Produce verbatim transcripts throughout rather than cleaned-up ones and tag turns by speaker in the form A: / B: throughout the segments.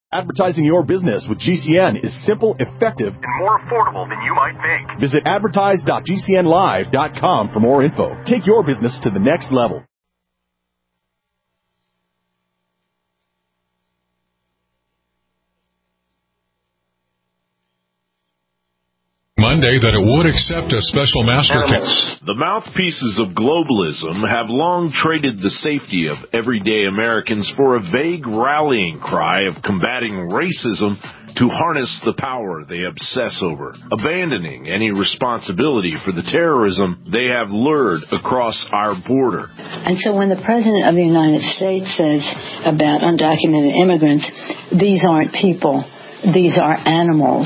A: Advertising your business with G C N is simple, effective,
B: and more affordable than you might think.
A: Visit advertise dot g c n live dot com for more info. Take your business to the next level.
C: Monday that it would accept a special master case.
D: The mouthpieces of globalism have long traded the safety of everyday Americans for a vague rallying cry of combating racism to harness the power they obsess over, abandoning any responsibility for the terrorism they have lured across our border.
E: And so when the President of the United States says about undocumented immigrants, these aren't people, these are animals,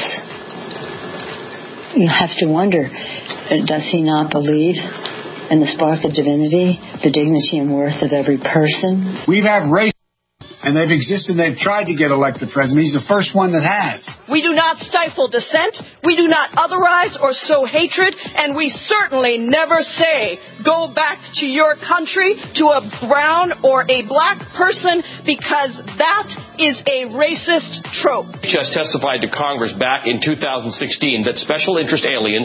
E: you have to wonder, does he not believe in the spark of divinity, the dignity and worth of every person?
F: We've had race, and they've existed, they've tried to get elected president. He's the first one that has.
G: We do not stifle dissent, we do not otherize or sow hatred, and we certainly never say, go back to your country, to a brown or a black person, because that is a racist trope.
H: Just testified to Congress back in two thousand sixteen that special interest aliens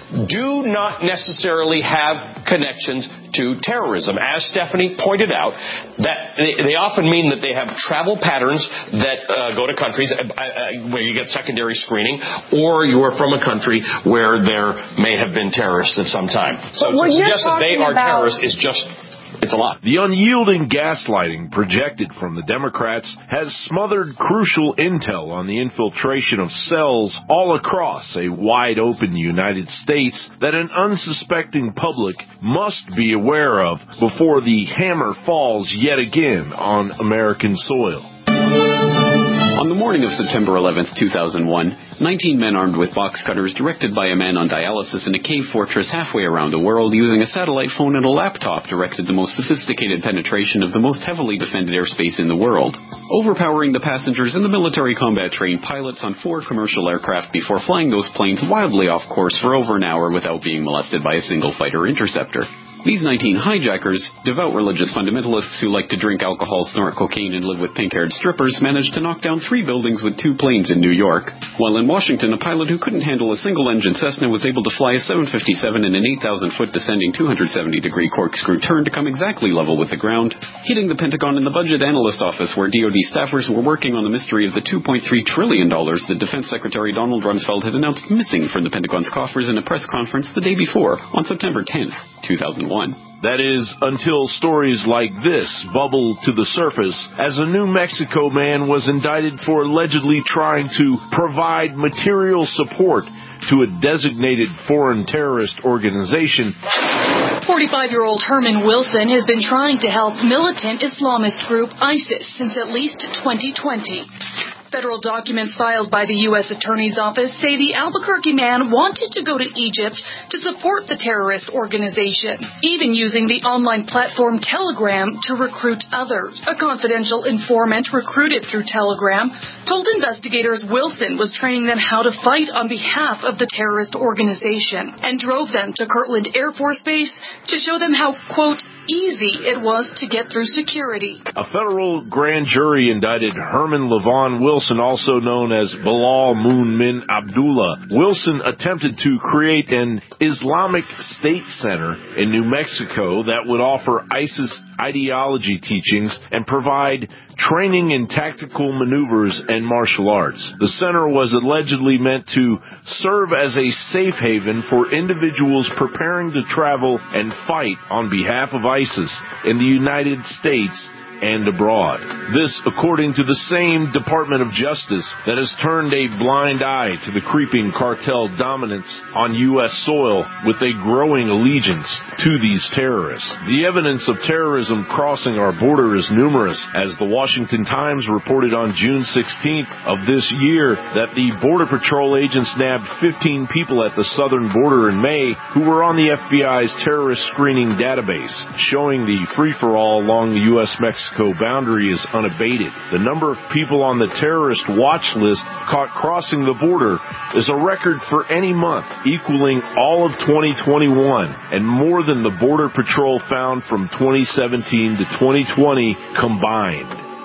H: do not necessarily have connections to terrorism. As Stephanie pointed out, that they, they often mean that they have travel patterns that uh, go to countries uh, uh, where you get secondary screening, or you are from a country where there may have been terrorists at some time. So to suggest that they are terrorists is just... It's a lot.
D: The unyielding gaslighting projected from the Democrats has smothered crucial intel on the infiltration of cells all across a wide-open United States that an unsuspecting public must be aware of before the hammer falls yet again on American soil.
I: On the morning of September eleventh, two thousand one, nineteen men armed with box cutters directed by a man on dialysis in a cave fortress halfway around the world using a satellite phone and a laptop directed the most sophisticated penetration of the most heavily defended airspace in the world, overpowering the passengers and the military combat-trained pilots on four commercial aircraft before flying those planes wildly off course for over an hour without being molested by a single fighter interceptor. These nineteen hijackers, devout religious fundamentalists who like to drink alcohol, snort cocaine, and live with pink-haired strippers, managed to knock down three buildings with two planes in New York. While in Washington, a pilot who couldn't handle a single-engine Cessna was able to fly a seven fifty-seven in an eight thousand foot descending two hundred seventy degree corkscrew turn to come exactly level with the ground, hitting the Pentagon and the Budget Analyst Office where D O D staffers were working on the mystery of the two point three trillion dollars that Defense Secretary Donald Rumsfeld had announced missing from the Pentagon's coffers in a press conference the day before, on September tenth, two thousand one.
D: That is, until stories like this bubble to the surface as a New Mexico man was indicted for allegedly trying to provide material support to a designated foreign terrorist organization.
J: forty-five-year-old Herman Wilson has been trying to help militant Islamist group ISIS since at least twenty twenty. Federal documents filed by the U S Attorney's Office say the Albuquerque man wanted to go to Egypt to support the terrorist organization, even using the online platform Telegram to recruit others. A confidential informant recruited through Telegram told investigators Wilson was training them how to fight on behalf of the terrorist organization and drove them to Kirtland Air Force Base to show them how, quote, easy it was to get through security.
D: A federal grand jury indicted Herman Levon Wilson, also known as Bilal Moon Min Abdullah. Wilson attempted to create an Islamic State Center in New Mexico that would offer ISIS ideology teachings and provide training in tactical maneuvers and martial arts. The center was allegedly meant to serve as a safe haven for individuals preparing to travel and fight on behalf of ISIS in the United States and abroad. This, according to the same Department of Justice that has turned a blind eye to the creeping cartel dominance on U S soil with a growing allegiance to these terrorists. The evidence of terrorism crossing our border is numerous, as the Washington Times reported on June sixteenth of this year that the Border Patrol agents nabbed fifteen people at the southern border in May who were on the F B I's terrorist screening database, showing the free-for-all along the U S Mexico boundary is unabated. The number of people on the terrorist watch list caught crossing the border is a record for any month, equaling all of twenty twenty-one and more than the Border Patrol found from twenty seventeen to twenty twenty combined.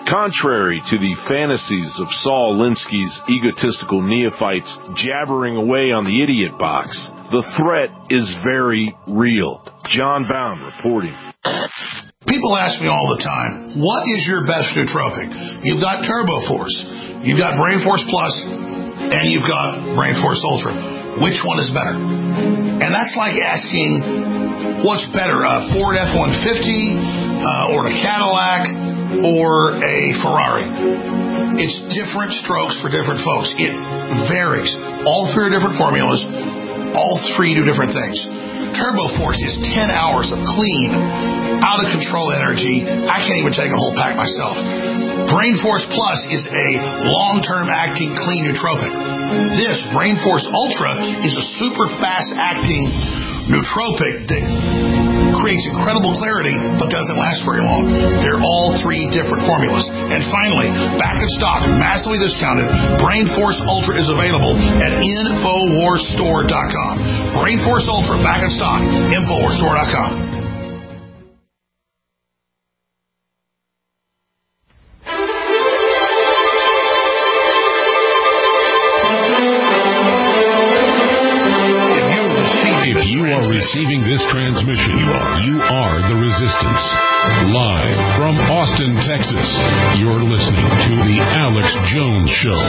D: Contrary to the fantasies of Saul Alinsky's egotistical neophytes jabbering away on the idiot box, the threat is very real. John Bound reporting.
K: People ask me all the time, what is your best nootropic? You've got Turbo Force, you've got Brain Force Plus, and you've got Brain Force Ultra. Which one is better? And that's like asking, what's better, a Ford F one fifty uh, or a Cadillac or a Ferrari? It's different strokes for different folks. It varies. All three are different formulas. All three do different things. Turbo Force is ten hours of clean, out-of-control energy. I can't even take a whole pack myself. Brain Force Plus is a long-term acting clean nootropic. This, Brain Force Ultra, is a super fast-acting nootropic that creates incredible clarity but doesn't last very long. They're all three different formulas. And finally, back in stock, massively discounted, Brain Force Ultra is available at Infowars Store dot com. Brain Force Ultra, back in stock, Infowars Store dot com.
C: Receiving this transmission, you are. you are the Resistance. Live from Austin, Texas, you're listening to The Alex Jones Show.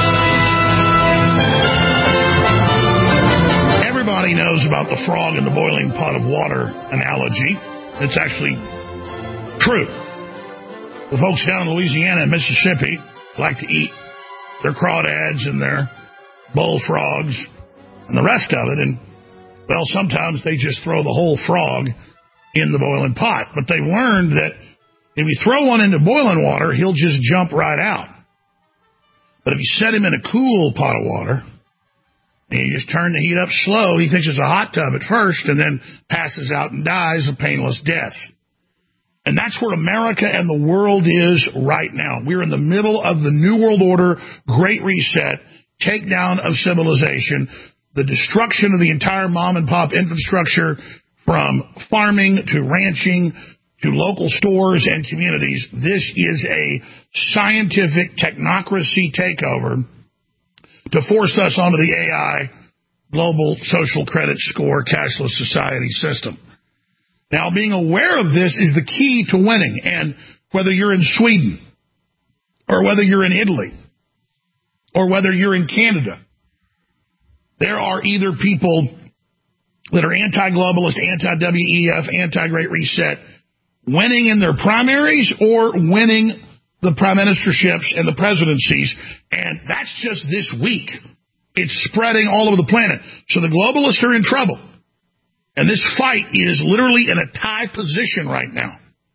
L: Everybody knows about the frog in the boiling pot of water analogy. It's actually true. The folks down in Louisiana and Mississippi like to eat their crawdads and their bullfrogs and the rest of it, and well, sometimes they just throw the whole frog in the boiling pot. But they've learned that if you throw one into boiling water, he'll just jump right out. But if you set him in a cool pot of water, and you just turn the heat up slow, he thinks it's a hot tub at first, and then passes out and dies a painless death. And that's where America and the world is right now. We're in the middle of the New World Order, Great Reset, takedown of civilization, the destruction of the entire mom-and-pop infrastructure from farming to ranching to local stores and communities. This is a scientific technocracy takeover to force us onto the A I, global social credit score, cashless society system. Now, being aware of this is the key to winning. And whether you're in Sweden or whether you're in Italy or whether you're in Canada, there are either people that are anti-globalist, anti-W E F, anti-Great Reset, winning in their primaries or winning the prime ministerships and the presidencies. And that's just this week. It's spreading all over the planet. So the globalists are in trouble. And this fight is literally in a tie position right now.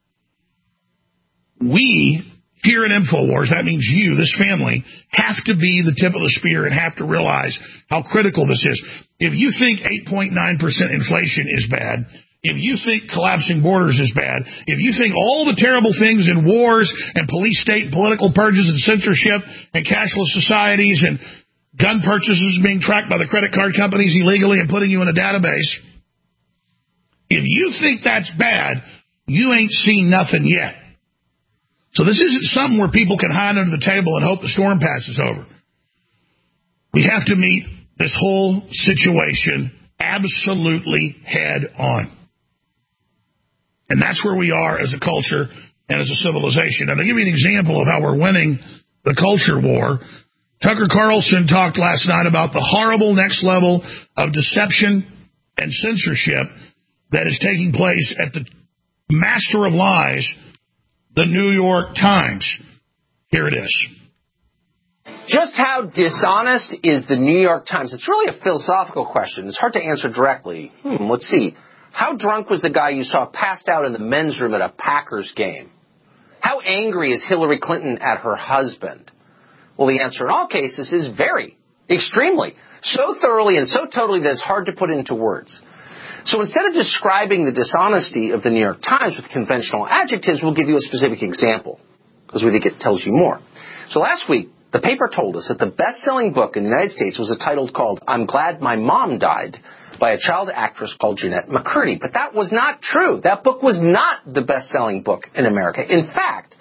L: We here at InfoWars, that means you, this family, have to be the tip of the spear and have to realize how critical this is. If you think eight point nine percent inflation is bad, if you think collapsing borders is bad, if you think all the terrible things in wars and police state and political purges and censorship and cashless societies and gun purchases being tracked by the credit card companies illegally and putting you in a database, if you think that's bad, you ain't seen nothing yet. So this isn't something where people can hide under the table and hope the storm passes over. We have to meet this whole situation absolutely head on. And that's where we are as a culture and as a civilization. And to give you an example of how we're winning the culture war, Tucker Carlson talked last night about the horrible next level of deception and censorship that is taking place at the master of lies, the New York Times. Here it is.
M: Just how dishonest is the New York Times? It's really a philosophical question. It's hard to answer directly. Hmm, let's see. How drunk was the guy you saw passed out in the men's room at a Packers game? How angry is Hillary Clinton at her husband? Well, the answer in all cases is very, extremely, so thoroughly and so totally that it's hard to put into words. So instead of describing the dishonesty of the New York Times with conventional adjectives, we'll give you a specific example, because we think it tells you more. So last week, the paper told us that the best-selling book in the United States was a title called I'm Glad My Mom Died by a child actress called Jeanette McCurdy. But that was not true. That book was not the best-selling book in America. In fact,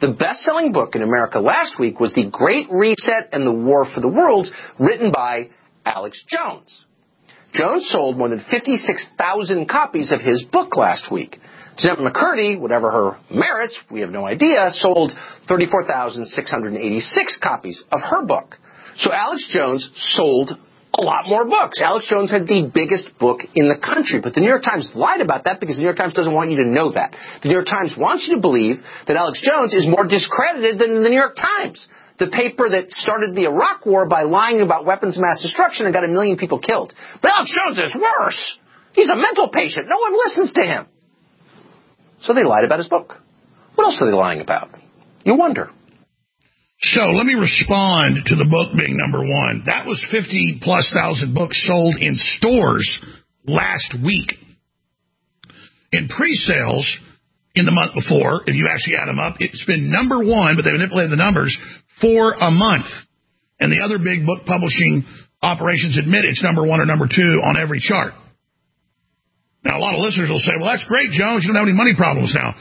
M: The best-selling book in America last week was The Great Reset and the War for the World, written by Alex Jones. Jones sold more than fifty-six thousand copies of his book last week. Jeanette McCurdy, whatever her merits, we have no idea, sold thirty-four thousand six hundred eighty-six copies of her book. So Alex Jones sold a lot more books. Alex Jones had the biggest book in the country, but the New York Times lied about that because the New York Times doesn't want you to know that. The New York Times wants you to believe that Alex Jones is more discredited than the New York Times, the paper that started the Iraq War by lying about weapons of mass destruction and got a million people killed. But Alex Jones is worse. He's a mental patient. No one listens to him. So they lied about his book. What else are they lying about? You wonder.
L: So let me respond to the book being number one. That was fifty plus thousand books sold in stores last week. In pre-sales in the month before, if you actually add them up, it's been number one, but they manipulated the numbers, for a month. And the other big book publishing operations admit it's number one or number two on every chart. Now, a lot of listeners will say, well, that's great, Jones. You don't have any money problems now.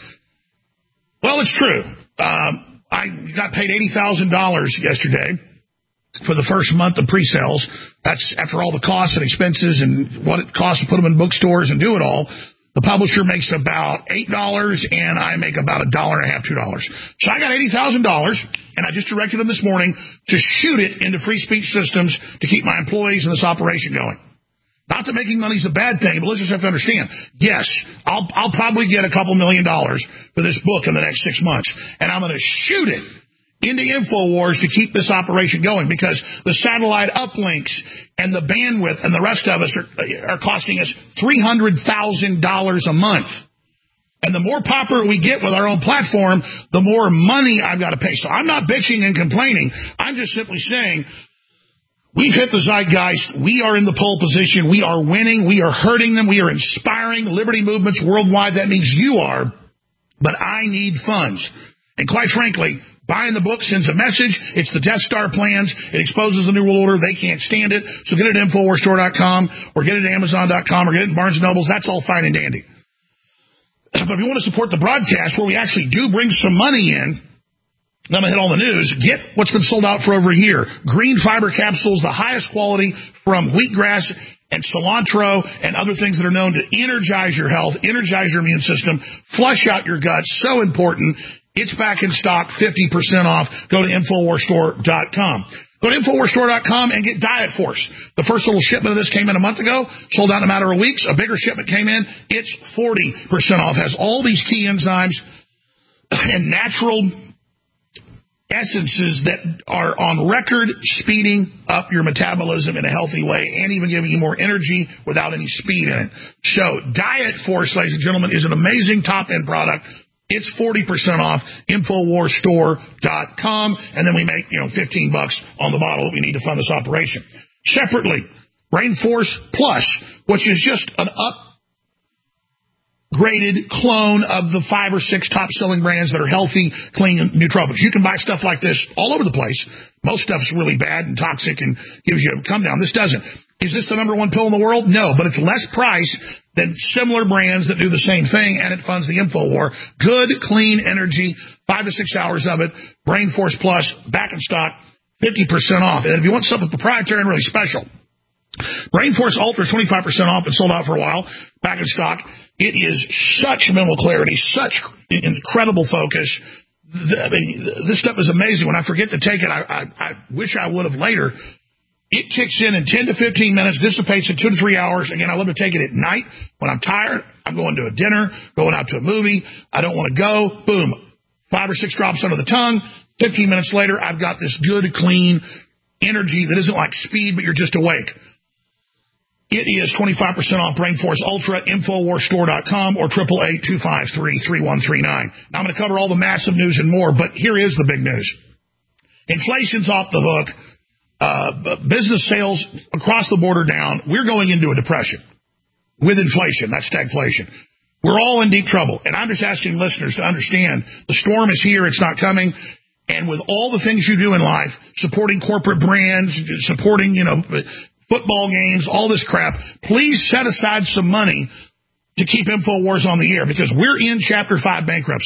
L: Well, it's true. Um, I got paid eighty thousand dollars yesterday for the first month of pre-sales. That's after all the costs and expenses and what it costs to put them in bookstores and do it all. The publisher makes about eight dollars, and I make about a dollar and a half, two dollars. So I got eighty thousand dollars, and I just directed them this morning to shoot it into free speech systems to keep my employees in this operation going. Not that making money is a bad thing, but let's just have to understand. Yes, I'll, I'll probably get a couple million dollars for this book in the next six months, and I'm going to shoot it into InfoWars to keep this operation going because the satellite uplinks and the bandwidth and the rest of us are, are costing us three hundred thousand dollars a month. And the more popular we get with our own platform, the more money I've got to pay. So I'm not bitching and complaining. I'm just simply saying, we've hit the zeitgeist. We are in the pole position. We are winning. We are hurting them. We are inspiring liberty movements worldwide. That means you are. But I need funds. And quite frankly, buying the book sends a message. It's the Death Star plans. It exposes the New World Order. They can't stand it. So get it at Infowars Store dot com or get it at Amazon dot com or get it at Barnes and Nobles. That's all fine and dandy. But if you want to support the broadcast where we actually do bring some money in, I'm going to hit all the news. Get what's been sold out for over a year. Green fiber capsules, the highest quality from wheatgrass and cilantro and other things that are known to energize your health, energize your immune system, flush out your gut. So important. It's back in stock, fifty percent off. Go to Infowars Store dot com. Go to Infowars Store dot com and get Diet Force. The first little shipment of this came in a month ago, sold out in a matter of weeks. A bigger shipment came in. It's forty percent off. Has all these key enzymes and natural essences that are on record speeding up your metabolism in a healthy way and even giving you more energy without any speed in it. So Diet Force, ladies and gentlemen, is an amazing top-end product. It's forty percent off, Infowars Store dot com, and then we make, you know, fifteen bucks on the bottle that we need to fund this operation. Separately, Brain Force Plus, which is just an up graded clone of the five or six top-selling brands that are healthy, clean nootropics. You can buy stuff like this all over the place. Most stuff's really bad and toxic and gives you a come down. This doesn't. Is this the number one pill in the world? No, but it's less price than similar brands that do the same thing, and it funds the InfoWar. Good, clean energy, five to six hours of it. Brain Force Plus, back in stock, fifty percent off. And if you want something proprietary and really special, Brain Force Ultra is twenty-five percent off and sold out for a while, back in stock. It is such mental clarity, such incredible focus. I mean, this stuff is amazing. When I forget to take it, I, I, I wish I would have later. It kicks in in ten to fifteen minutes, dissipates in two to three hours. Again, I love to take it at night when I'm tired. I'm going to a dinner, going out to a movie. I don't want to go. Boom. Five or six drops under the tongue. fifteen minutes later, I've got this good, clean energy that isn't like speed, but you're just awake. It is twenty-five percent off Brain Force Ultra, Infowars Store dot com, or eight eight eight, two five three, three one three nine. Now, I'm going to cover all the massive news and more, but here is the big news. Inflation's off the hook. Uh, business sales across the board are down. We're going into a depression with inflation. That's stagflation. We're all in deep trouble. And I'm just asking listeners to understand the storm is here. It's not coming. And with all the things you do in life, supporting corporate brands, supporting, you know, football games, all this crap, please set aside some money to keep InfoWars on the air, because we're in Chapter five bankruptcy.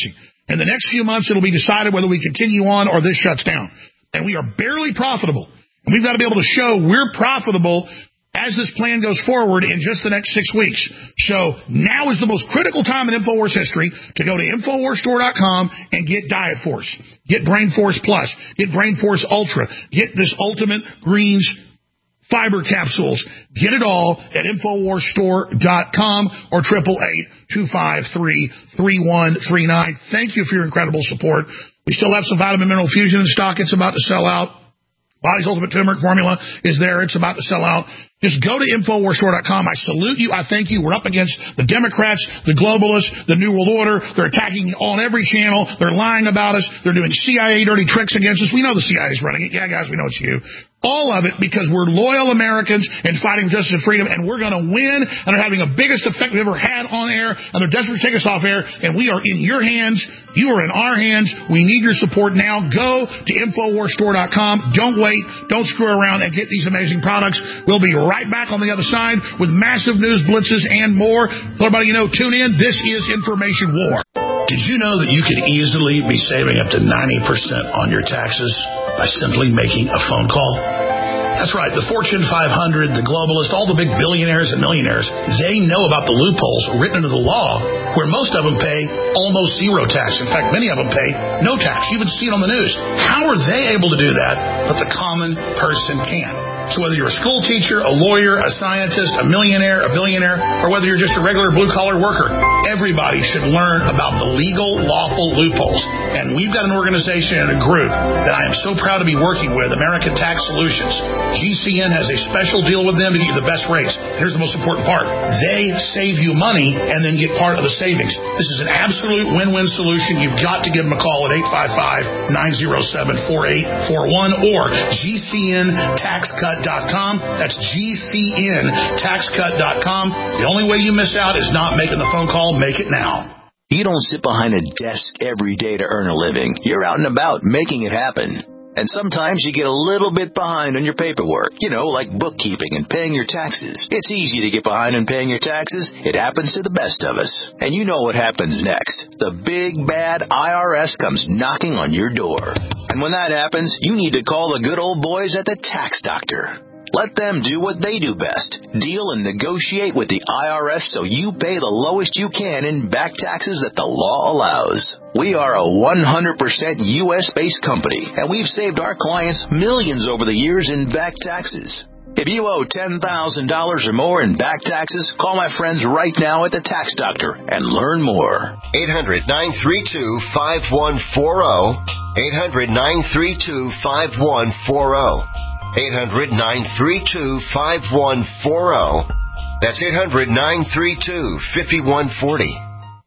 L: In the next few months, it'll be decided whether we continue on or this shuts down. And we are barely profitable. And we've got to be able to show we're profitable as this plan goes forward in just the next six weeks. So now is the most critical time in InfoWars history to go to Infowars Store dot com and get Diet Force, get Brain Force Plus, get Brain Force Ultra, get this Ultimate Greens fiber capsules. Get it all at Infowars Store dot com or eight eight eight, two five three, three one three nine. Thank you for your incredible support. We still have some Vitamin Mineral Fusion in stock. It's about to sell out. Body's Ultimate Turmeric Formula is there. It's about to sell out. Just go to Infowars Store dot com. I salute you. I thank you. We're up against the Democrats, the globalists, the New World Order. They're attacking on every channel. They're lying about us. They're doing C I A dirty tricks against us. We know the C I A is running it. Yeah, guys, we know it's you. All of it because we're loyal Americans and fighting for justice and freedom, and we're going to win, and they're having the biggest effect we've ever had on air, and they're desperate to take us off air, and we are in your hands. You are in our hands. We need your support now. Go to Infowars Store dot com. Don't wait. Don't screw around and get these amazing products. We'll be right back on the other side with massive news blitzes and more. So everybody, you know, tune in. This is Information War.
K: Did you know that you could easily be saving up to ninety percent on your taxes by simply making a phone call? That's right. The Fortune five hundred, the globalists, all the big billionaires and millionaires, they know about the loopholes written into the law where most of them pay almost zero tax. In fact, many of them pay no tax. You even see it on the news. How are they able to do that, but the common person can't? So whether you're a school teacher, a lawyer, a scientist, a millionaire, a billionaire, or whether you're just a regular blue-collar worker, everybody should learn about the legal, lawful loopholes. And we've got an organization and a group that I am so proud to be working with, American Tax Solutions. G C N has a special deal with them to get you the best rates. Here's the most important part. They save you money and then get part of the savings. This is an absolute win-win solution. You've got to give them a call at eight five five, nine oh seven, four eight four one or G C N tax cut dot com. That's G C N tax cut dot com. The only way you miss out is not making the phone call. Make it now.
N: You don't sit behind a desk every day to earn a living. You're out and about making it happen. And sometimes you get a little bit behind on your paperwork, you know, like bookkeeping and paying your taxes. It's easy to get behind on paying your taxes. It happens to the best of us. And you know what happens next. The big, bad I R S comes knocking on your door. And when that happens, you need to call the good old boys at the Tax Doctor. Let them do what they do best. Deal and negotiate with the I R S so you pay the lowest you can in back taxes that the law allows. We are a one hundred percent U S-based company, and we've saved our clients millions over the years in back taxes. If you owe ten thousand dollars or more in back taxes, call my friends right now at the Tax Doctor and learn more.
O: eight hundred, nine three two, five one four zero. eight hundred, nine three two, five one four zero. eight hundred, nine three two, five one four zero. That's eight hundred, nine three two, five one four zero.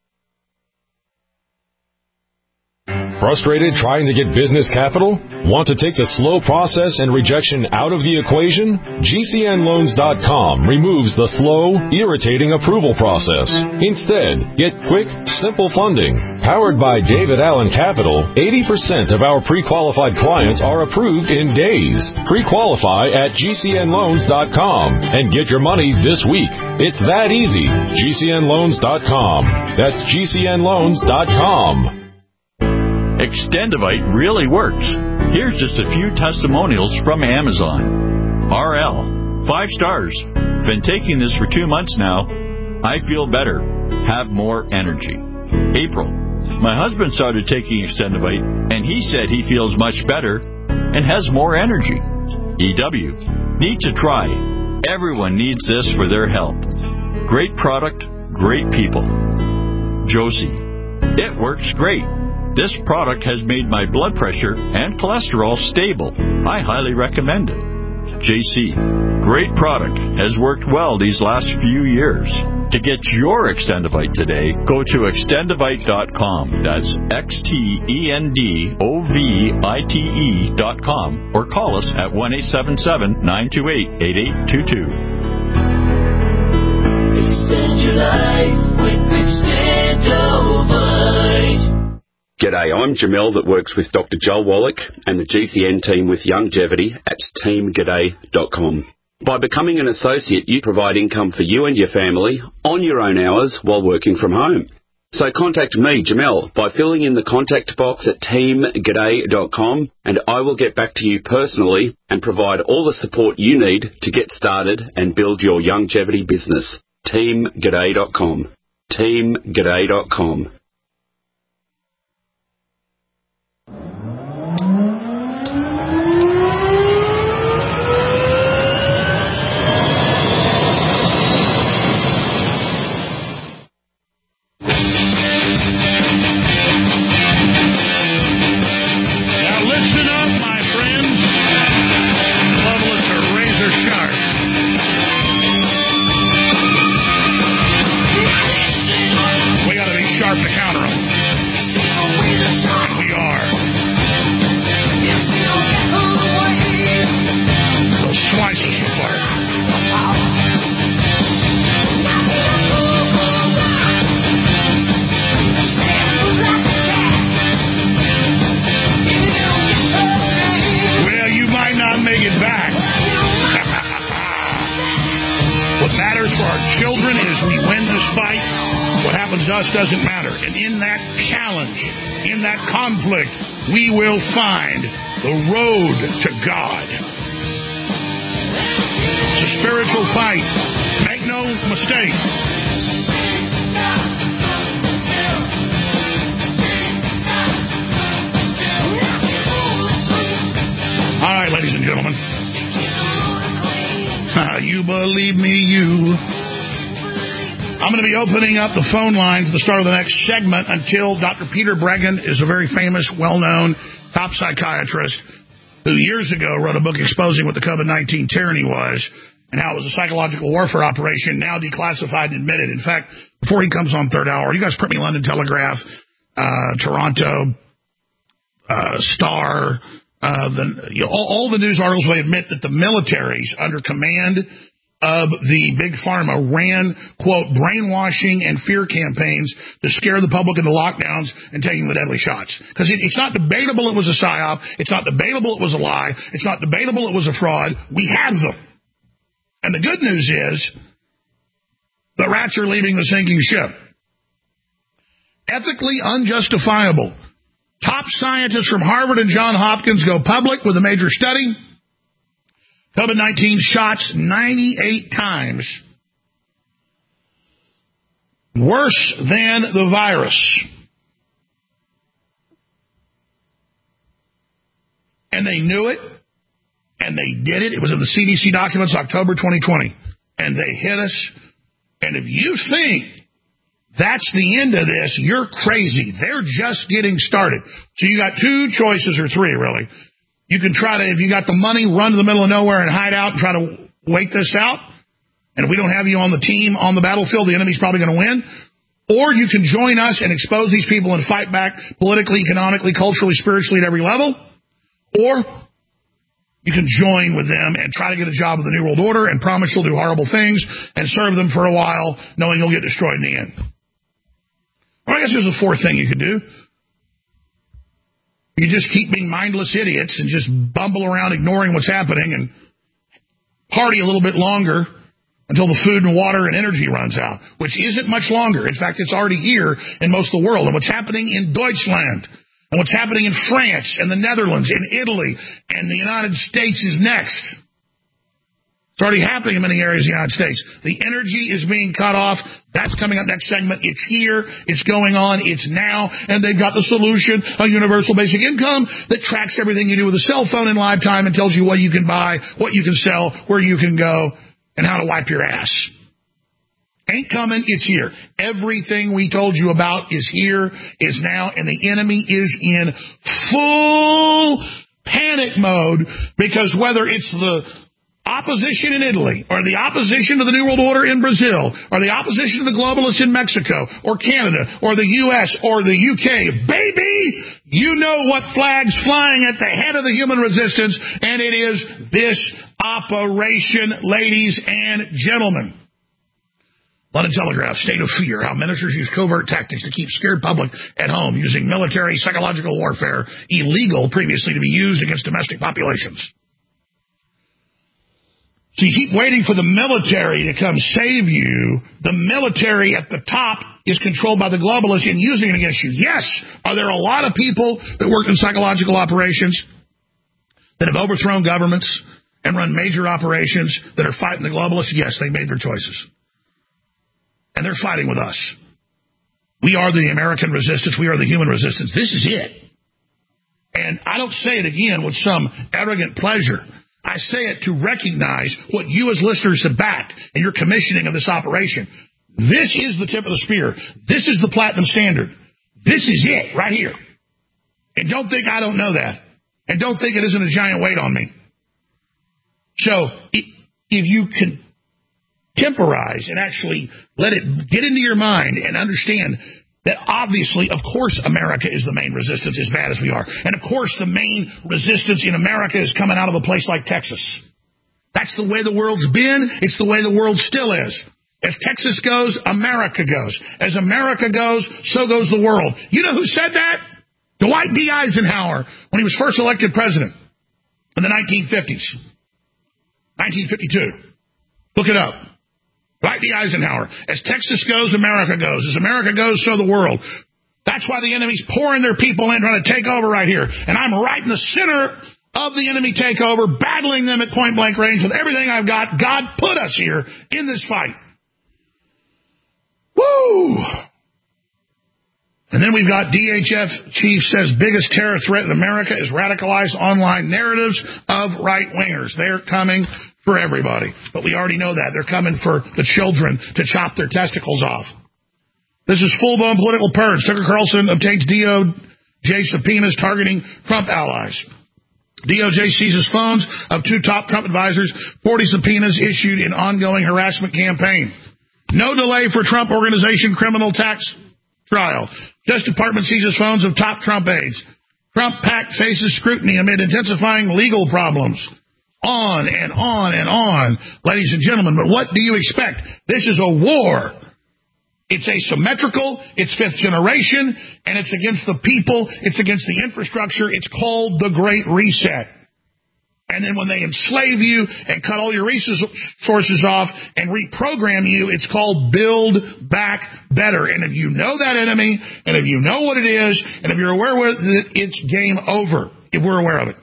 P: Frustrated trying to get business capital? Want to take the slow process and rejection out of the equation? G C N loans dot com removes the slow, irritating approval process. Instead, get quick, simple funding. Powered by David Allen Capital, eighty percent of our pre-qualified clients are approved in days. Pre-qualify at G C N loans dot com and get your money this week. It's that easy. G C N loans dot com. That's G C N loans dot com.
Q: Extendivite really works. Here's just a few testimonials from Amazon. R L, five stars. Been taking this for two months now. I feel better. Have more energy. April, my husband started taking Extendivite, and he said he feels much better and has more energy. E W, need to try. Everyone needs this for their health. Great product, great people. Josie, it works great. This product has made my blood pressure and cholesterol stable. I highly recommend it. J C, great product. Has worked well these last few years. To get your Extendivite today, go to extendivite dot com. That's X T E N D O V I T E dot com. Or call us at one eight seven seven, nine two eight, eight eight two two.
R: Extend your life with Extendivite.
S: G'day, I'm Jamel that works with Doctor Joel Wallach and the G C N team with Longevity at team g'day dot com. By becoming an associate, you provide income for you and your family on your own hours while working from home. So contact me, Jamel, by filling in the contact box at team g'day dot com, and I will get back to you personally and provide all the support you need to get started and build your longevity business. team g'day dot com. team g'day dot com.
L: Doesn't matter. And in that challenge, in that conflict, we will find the road to God. It's a spiritual fight. Make no mistake. All right, ladies and gentlemen. Uh, you believe me, you... I'm going to be opening up the phone lines at the start of the next segment until Doctor Peter Breggin is a very famous, well-known top psychiatrist who years ago wrote a book exposing what the COVID nineteen tyranny was and how it was a psychological warfare operation, now declassified and admitted. In fact, before he comes on third hour, you guys print me London Telegraph, uh, Toronto, uh, Star, uh, the, you know, all, all the news articles will admit that the militaries under command of the big pharma ran, quote, brainwashing and fear campaigns to scare the public into lockdowns and taking the deadly shots. Because it, it's not debatable it was a psyop. It's not debatable it was a lie. It's not debatable it was a fraud. We have them. And the good news is the rats are leaving the sinking ship. Ethically unjustifiable. Top scientists from Harvard and Johns Hopkins go public with a major study. COVID nineteen shots ninety-eight times worse than the virus. And they knew it, and they did it. It was in the C D C documents, October twenty twenty. And they hit us. And if you think that's the end of this, you're crazy. They're just getting started. So you got two choices, or three, really. You can try to, if you got the money, run to the middle of nowhere and hide out and try to wait this out. And if we don't have you on the team, on the battlefield, the enemy's probably going to win. Or you can join us and expose these people and fight back politically, economically, culturally, spiritually at every level. Or you can join with them and try to get a job with the New World Order and promise you'll do horrible things and serve them for a while, knowing you'll get destroyed in the end. Or I guess there's a fourth thing you could do. You just keep being mindless idiots and just bumble around ignoring what's happening and party a little bit longer until the food and water and energy runs out, which isn't much longer. In fact, it's already here in most of the world. And what's happening in Deutschland and what's happening in France and the Netherlands and Italy and the United States is next. It's already happening in many areas of the United States. The energy is being cut off. That's coming up next segment. It's here. It's going on. It's now. And they've got the solution, a universal basic income that tracks everything you do with a cell phone in live time and tells you what you can buy, what you can sell, where you can go, and how to wipe your ass. Ain't coming. It's here. Everything we told you about is here, is now, and the enemy is in full panic mode because whether it's the opposition in Italy, or the opposition to the New World Order in Brazil, or the opposition to the globalists in Mexico, or Canada, or the U S, or the U K, baby, you know what flag's flying at the head of the human resistance, and it is this operation, ladies and gentlemen. London Telegraph, state of fear, how ministers use covert tactics to keep scared public at home using military psychological warfare, illegal previously to be used against domestic populations. So you keep waiting for the military to come save you. The military at the top is controlled by the globalists and using it against you. Yes, are there a lot of people that work in psychological operations that have overthrown governments and run major operations that are fighting the globalists? Yes, they made their choices. And they're fighting with us. We are the American resistance. We are the human resistance. This is it. And I don't say it again with some arrogant pleasure. I say it to recognize what you as listeners have backed in your commissioning of this operation. This is the tip of the spear. This is the platinum standard. This is it right here. And don't think I don't know that. And don't think it isn't a giant weight on me. So if you can temporize and actually let it get into your mind and understand that obviously, of course, America is the main resistance, as bad as we are. And, of course, the main resistance in America is coming out of a place like Texas. That's the way the world's been. It's the way the world still is. As Texas goes, America goes. As America goes, so goes the world. You know who said that? Dwight D. Eisenhower, when he was first elected president in the nineteen fifties. nineteen fifty-two. Look it up. Dwight D. Eisenhower. As Texas goes, America goes. As America goes, so the world. That's why the enemy's pouring their people in, trying to take over right here. And I'm right in the center of the enemy takeover, battling them at point-blank range with everything I've got. God put us here in this fight. Woo! And then we've got D H S chief says biggest terror threat in America is radicalized online narratives of right-wingers. They're coming for everybody. But we already know that. They're coming for the children to chop their testicles off. This is full-blown political purge. Tucker Carlson obtains D O J subpoenas targeting Trump allies. D O J seizes phones of two top Trump advisors, forty subpoenas issued in ongoing harassment campaign. No delay for Trump Organization criminal tax trial. Justice Department seizes phones of top Trump aides. Trump PAC faces scrutiny amid intensifying legal problems. On and on and on, ladies and gentlemen. But what do you expect? This is a war. It's asymmetrical, it's fifth generation, and it's against the people, it's against the infrastructure. It's called the Great Reset. And then when they enslave you and cut all your resources off and reprogram you, it's called Build Back Better. And if you know that enemy, and if you know what it is, and if you're aware of it, it's game over if we're aware of it.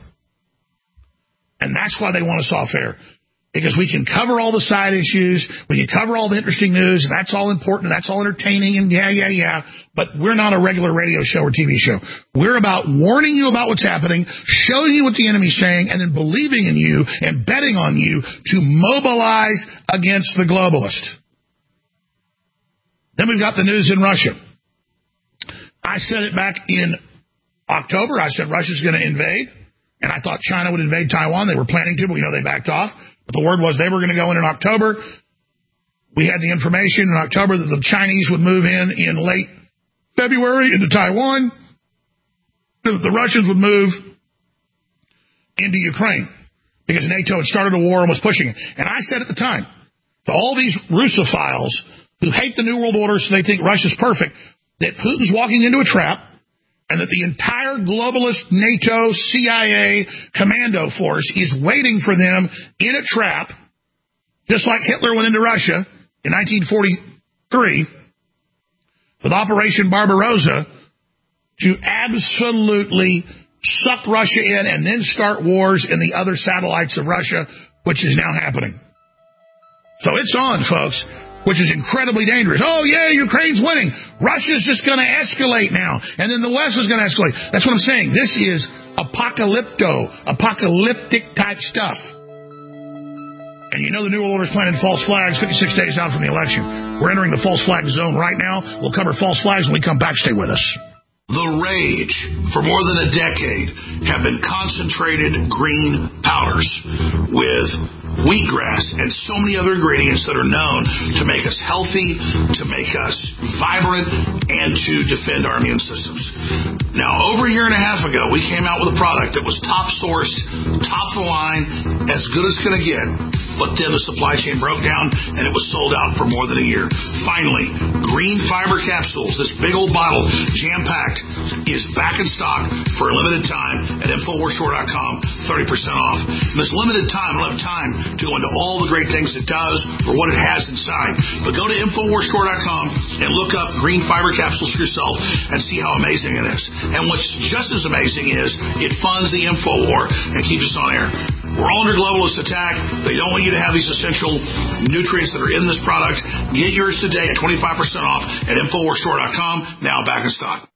L: And that's why they want us off air. Because we can cover all the side issues, we can cover all the interesting news, and that's all important, and that's all entertaining, and yeah, yeah, yeah. But we're not a regular radio show or T V show. We're about warning you about what's happening, showing you what the enemy's saying, and then believing in you and betting on you to mobilize against the globalists. Then we've got the news in Russia. I said it back in October. I said Russia's going to invade, and I thought China would invade Taiwan. They were planning to, but we know they backed off. But the word was they were going to go in in October. We had the information in October that the Chinese would move in in late February into Taiwan. That the Russians would move into Ukraine because NATO had started a war and was pushing it. And I said at the time to all these Russophiles who hate the New World Order so they think Russia's perfect, that Putin's walking into a trap, and that the entire globalist NATO C I A commando force is waiting for them in a trap, just like Hitler went into Russia in nineteen forty-three with Operation Barbarossa to absolutely suck Russia in and then start wars in the other satellites of Russia, which is now happening. So it's on, folks. Which is incredibly dangerous. Oh, yeah, Ukraine's winning. Russia's just going to escalate now. And then the West is going to escalate. That's what I'm saying. This is apocalypto, apocalyptic type stuff. And you know the New World Order's planted false flags fifty-six days out from the election. We're entering the false flag zone right now. We'll cover false flags when we come back. Stay with us.
K: The Rage, for more than a decade, have been concentrated green powders with wheatgrass and so many other ingredients that are known to make us healthy, to make us vibrant, and to defend our immune systems. Now, over a year and a half ago, we came out with a product that was top sourced, top of the line, as good as it's going to get. But then the supply chain broke down, and it was sold out for more than a year. Finally, green fiber capsules, this big old bottle, jam-packed, is back in stock for a limited time at Infowars Store dot com, thirty percent off. And this limited time, we'll have time to go into all the great things it does or what it has inside. But go to Infowars Store dot com and look up green fiber capsules for yourself and see how amazing it is. And what's just as amazing is it funds the InfoWar and keeps us on air. We're all under globalist attack. They don't want you to have these essential nutrients that are in this product. Get yours today at twenty-five percent off at Infowars Store dot com. Now back in stock.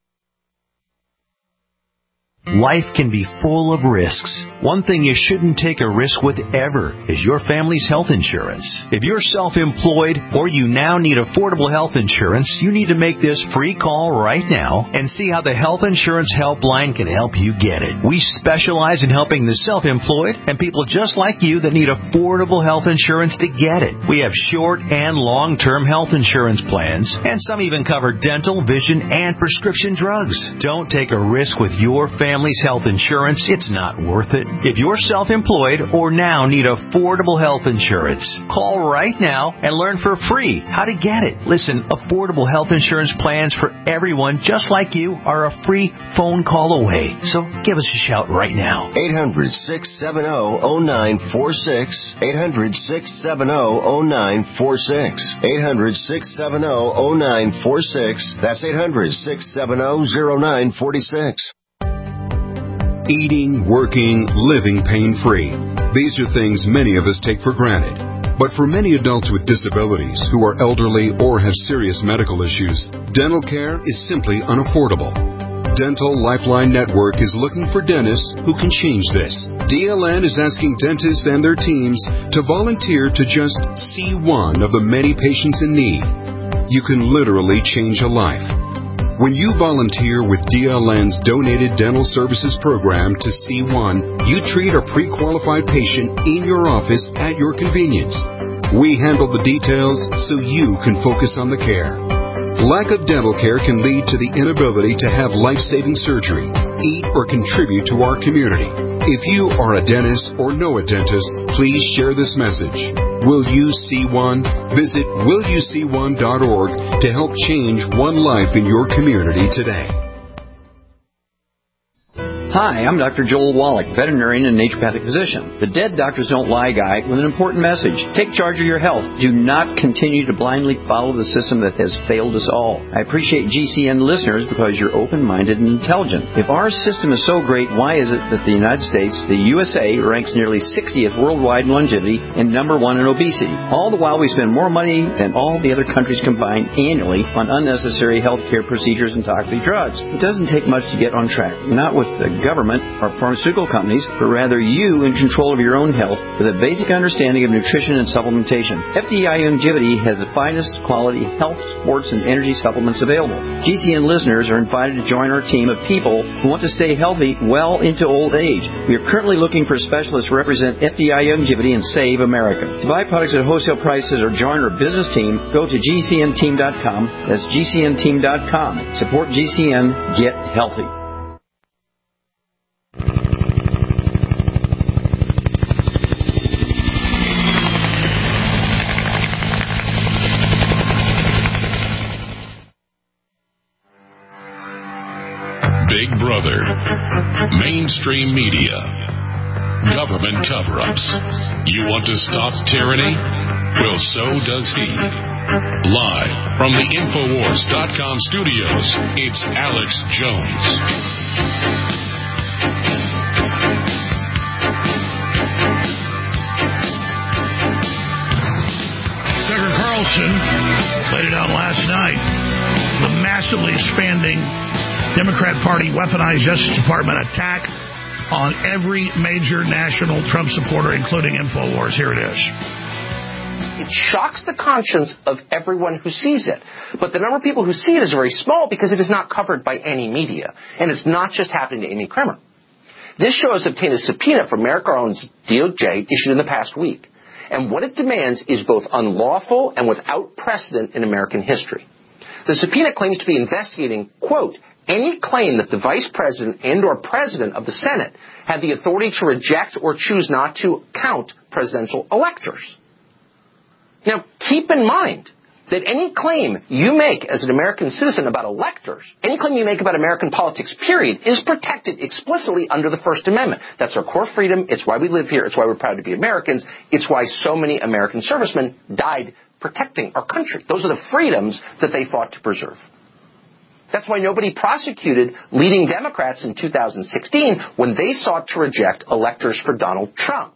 T: Life can be full of risks. One thing you shouldn't take a risk with ever is your family's health insurance. If you're self-employed or you now need affordable health insurance, you need to make this free call right now and see how the Health Insurance Helpline can help you get it. We specialize in helping the self-employed and people just like you that need affordable health insurance to get it. We have short and long-term health insurance plans, and some even cover dental, vision, and prescription drugs. Don't take a risk with your family's health insurance. It's not worth it. If you're self-employed or now need affordable health insurance, call right now and learn for free how to get it. Listen, affordable health insurance plans for everyone just like you are a free phone call away. So give us a shout right now.
O: eight hundred, six seven zero, zero nine four six. eight hundred, six seven zero, zero nine four six. eight hundred, six seven zero, zero nine four six. That's eight hundred, six seven zero, zero nine four six.
U: Eating, working, living pain-free. These are things many of us take for granted. But for many adults with disabilities who are elderly or have serious medical issues, dental care is simply unaffordable. Dental Lifeline Network is looking for dentists who can change this. D L N is asking dentists and their teams to volunteer to just see one of the many patients in need. You can literally change a life. When you volunteer with D L N's Donated Dental Services Program to C one, you treat a pre-qualified patient in your office at your convenience. We handle the details so you can focus on the care. Lack of dental care can lead to the inability to have life-saving surgery, eat, or contribute to our community. If you are a dentist or know a dentist, please share this message. Will you see one? Visit will you see one dot org to help change one life in your community today.
V: Hi, I'm Doctor Joel Wallach, veterinarian and naturopathic physician. The Dead Doctors Don't Lie guy with an important message. Take charge of your health. Do not continue to blindly follow the system that has failed us all. I appreciate G C N listeners because you're open-minded and intelligent. If our system is so great, why is it that the United States, the U S A, ranks nearly sixtieth worldwide in longevity and number one in obesity? All the while we spend more money than all the other countries combined annually on unnecessary health care procedures and toxic drugs. It doesn't take much to get on track. Not with the government or pharmaceutical companies, but rather you in control of your own health with a basic understanding of nutrition and supplementation. F D I Longevity has the finest quality health, sports, and energy supplements available. G C N listeners are invited to join our team of people who want to stay healthy well into old age. We are currently looking for specialists to represent F D I Longevity and Save America. To buy products at wholesale prices or join our business team, go to G C N team dot com. That's G C N team dot com. Support G C N. Get healthy.
C: Big Brother, mainstream media, government cover-ups. You want to stop tyranny? Well, so does he. Live from the Infowars dot com studios, it's Alex Jones.
L: Tucker Carlson laid it out last night. The massively expanding Democrat Party weaponized Justice Department attack on every major national Trump supporter, including InfoWars. Here it is.
M: It shocks the conscience of everyone who sees it. But the number of people who see it is very small because it is not covered by any media. And it's not just happening to Amy Kremer. This show has obtained a subpoena from Merrick Garland's D O J issued in the past week. And what it demands is both unlawful and without precedent in American history. The subpoena claims to be investigating, quote, any claim that the vice president and or president of the Senate had the authority to reject or choose not to count presidential electors. Now, keep in mind that any claim you make as an American citizen about electors, any claim you make about American politics, period, is protected explicitly under the First Amendment. That's our core freedom. It's why we live here. It's why we're proud to be Americans. It's why so many American servicemen died protecting our country. Those are the freedoms that they fought to preserve. That's why nobody prosecuted leading Democrats in two thousand sixteen when they sought to reject electors for Donald Trump.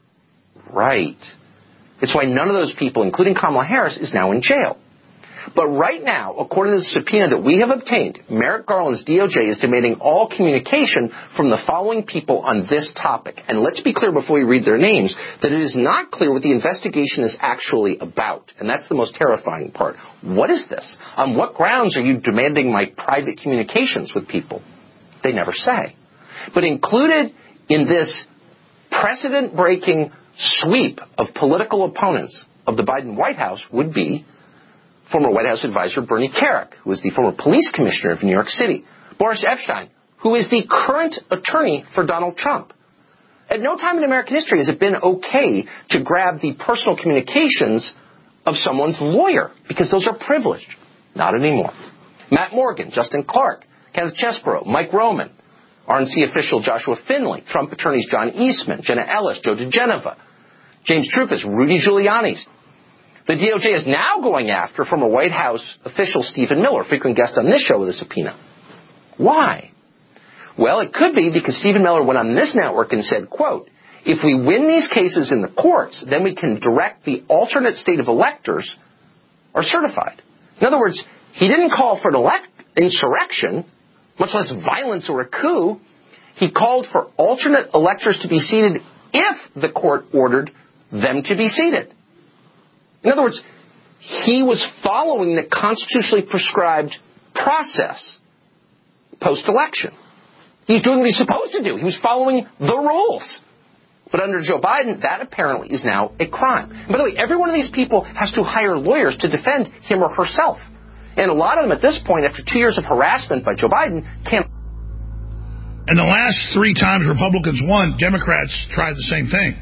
M: Right. It's why none of those people, including Kamala Harris, is now in jail. But right now, according to the subpoena that we have obtained, Merrick Garland's D O J is demanding all communication from the following people on this topic. And let's be clear before we read their names that it is not clear what the investigation is actually about. And that's the most terrifying part. What is this? On what grounds are you demanding my private communications with people? They never say. But included in this precedent-breaking sweep of political opponents of the Biden White House would be former White House advisor Bernie Kerik, who is the former police commissioner of New York City, Boris Epshteyn, who is the current attorney for Donald Trump. At no time in American history has it been okay to grab the personal communications of someone's lawyer, because those are privileged. Not anymore. Matt Morgan, Justin Clark, Kenneth Chesborough, Mike Roman, R N C official Joshua Finley, Trump attorneys John Eastman, Jenna Ellis, Joe DeGeneva, James Trupis, Rudy Giuliani. The D O J is now going after former White House official Stephen Miller, frequent guest on this show with a subpoena. Why? Well, it could be because Stephen Miller went on this network and said, quote, if we win these cases in the courts, then we can direct the alternate state of electors are certified. In other words, he didn't call for an elect- insurrection, much less violence or a coup. He called for alternate electors to be seated if the court ordered them to be seated. In other words, he was following the constitutionally prescribed process post-election. He's doing what he's supposed to do. He was following the rules. But under Joe Biden, that apparently is now a crime. And by the way, every one of these people has to hire lawyers to defend him or herself. And a lot of them at this point, after two years of harassment by Joe Biden, can't.
L: And the last three times Republicans won, Democrats tried the same thing.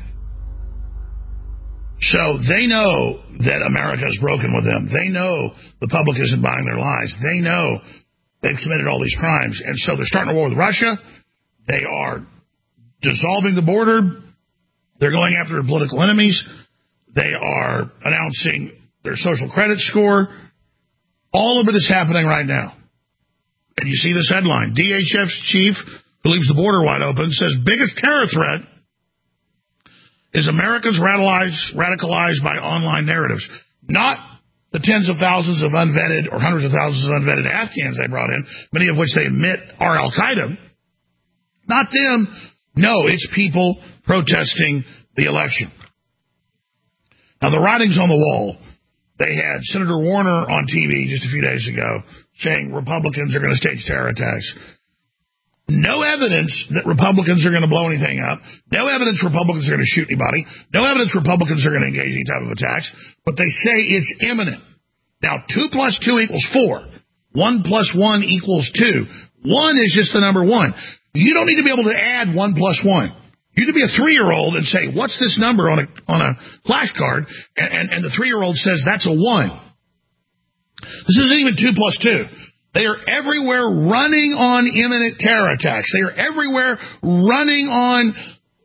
L: So they know that America is broken with them. They know the public isn't buying their lies. They know they've committed all these crimes. And so they're starting a war with Russia. They are dissolving the border. They're going after their political enemies. They are announcing their social credit score. All of it is happening right now. And you see this headline. D H S's chief, who leaves the border wide open, says biggest terror threat is Americans radicalized, radicalized by online narratives. Not the tens of thousands of unvetted or hundreds of thousands of unvetted Afghans they brought in, many of which they admit are al-Qaeda. Not them. No, it's people protesting the election. Now, the writing's on the wall. They had Senator Warner on T V just a few days ago saying Republicans are going to stage terror attacks. No evidence that Republicans are going to blow anything up. No evidence Republicans are going to shoot anybody. No evidence Republicans are going to engage any type of attacks. But they say it's imminent. Now, two plus two equals four. One plus one equals two. One is just the number one. You don't need to be able to add one plus one. You could be a three-year-old and say, what's this number on a on a flashcard? And, and, and the three-year-old says, that's a one. This isn't even two plus two. They are everywhere running on imminent terror attacks. They are everywhere running on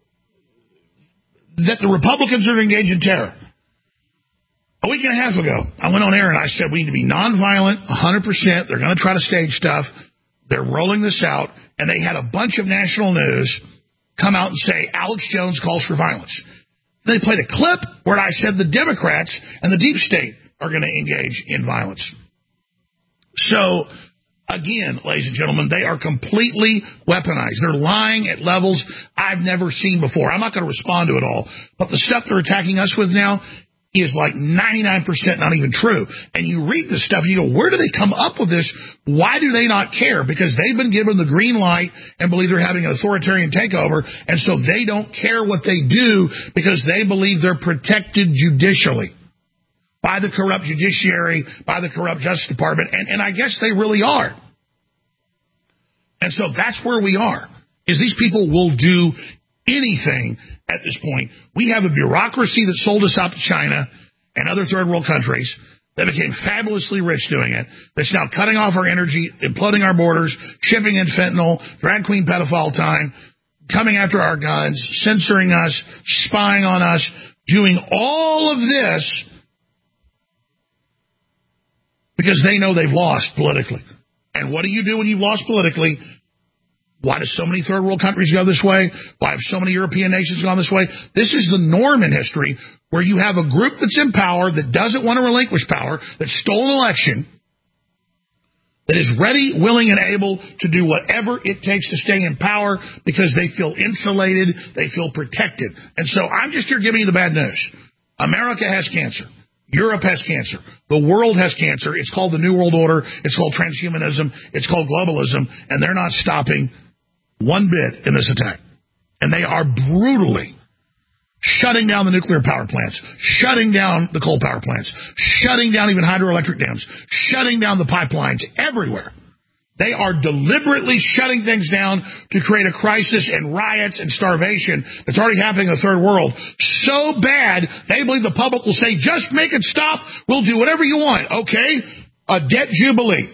L: that the Republicans are engaged in terror. A week and a half ago, I went on air and I said we need to be nonviolent, one hundred percent. They're going to try to stage stuff. They're rolling this out. And they had a bunch of national news come out and say Alex Jones calls for violence. They played a clip where I said the Democrats and the deep state are going to engage in violence. So, again, ladies and gentlemen, they are completely weaponized. They're lying at levels I've never seen before. I'm not going to respond to it all. But the stuff they're attacking us with now is like ninety-nine percent not even true. And you read this stuff and you go, where do they come up with this? Why do they not care? Because they've been given the green light and believe they're having an authoritarian takeover. And so they don't care what they do because they believe they're protected judicially by the corrupt judiciary, by the corrupt Justice Department. And, and I guess they really are. And so that's where we are, is these people will do anything at this point. We have a bureaucracy that sold us out to China and other third world countries that became fabulously rich doing it, that's now cutting off our energy, imploding our borders, shipping in fentanyl, drag queen pedophile time, coming after our guns, censoring us, spying on us, doing all of this because they know they've lost politically. And what do you do when you've lost politically? Why do so many third world countries go this way? Why have so many European nations gone this way? This is the norm in history, where you have a group that's in power that doesn't want to relinquish power, that stole an election, that is ready, willing, and able to do whatever it takes to stay in power because they feel insulated, they feel protected. And so I'm just here giving you the bad news. America has cancer. Europe has cancer. The world has cancer. It's called the New World Order. It's called transhumanism. It's called globalism. And they're not stopping one bit in this attack. And they are brutally shutting down the nuclear power plants, shutting down the coal power plants, shutting down even hydroelectric dams, shutting down the pipelines everywhere. They are deliberately shutting things down to create a crisis and riots and starvation that's already happening in the third world. So bad, they believe the public will say, just make it stop. We'll do whatever you want. Okay? A debt jubilee.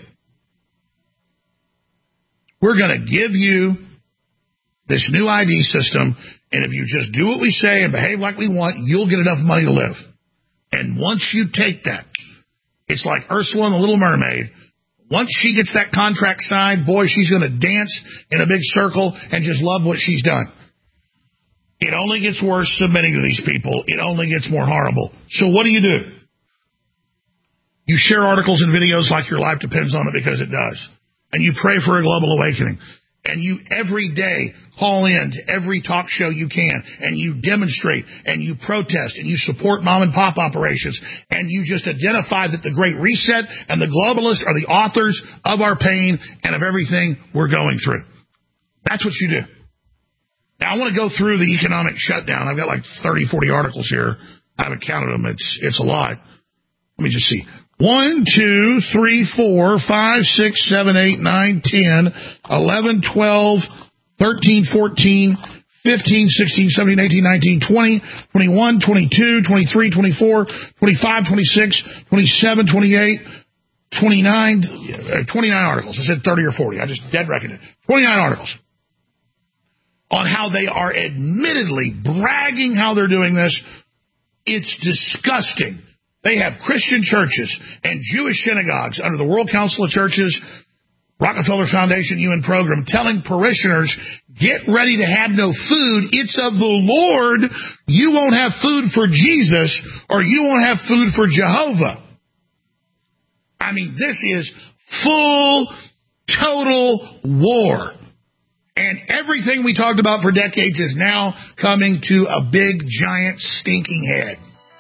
L: We're going to give you this new I D system, and if you just do what we say and behave like we want, you'll get enough money to live. And once you take that, it's like Ursula and the Little Mermaid. Once she gets that contract signed, boy, she's going to dance in a big circle and just love what she's done. It only gets worse submitting to these people. It only gets more horrible. So what do you do? You share articles and videos like your life depends on it, because it does. And you pray for a global awakening. And you every day call in to every talk show you can, and you demonstrate, and you protest, and you support mom and pop operations, and you just identify that the Great Reset and the globalists are the authors of our pain and of everything we're going through. That's what you do. Now, I want to go through the economic shutdown. I've got like thirty, forty articles here. I haven't counted them. It's, it's a lot. Let me just see. One, two, three, four, five, six, seven, eight, nine, ten, eleven, twelve, thirteen, fourteen, fifteen, sixteen, seventeen, eighteen, nineteen, twenty, twenty-one, twenty-two, twenty-three, twenty-four, twenty-five, twenty-six, twenty-seven, twenty-eight, twenty-nine, twenty-nine articles. I said thirty or forty. I just dead reckoned it. twenty-nine articles on how they are admittedly bragging how they're doing this. It's disgusting. They have Christian churches and Jewish synagogues under the World Council of Churches, Rockefeller Foundation, U N program, telling parishioners, get ready to have no food. It's of the Lord. You won't have food for Jesus, or you won't have food for Jehovah. I mean, this is full, total war. And everything we talked about for decades is now coming to a big, giant, stinking head.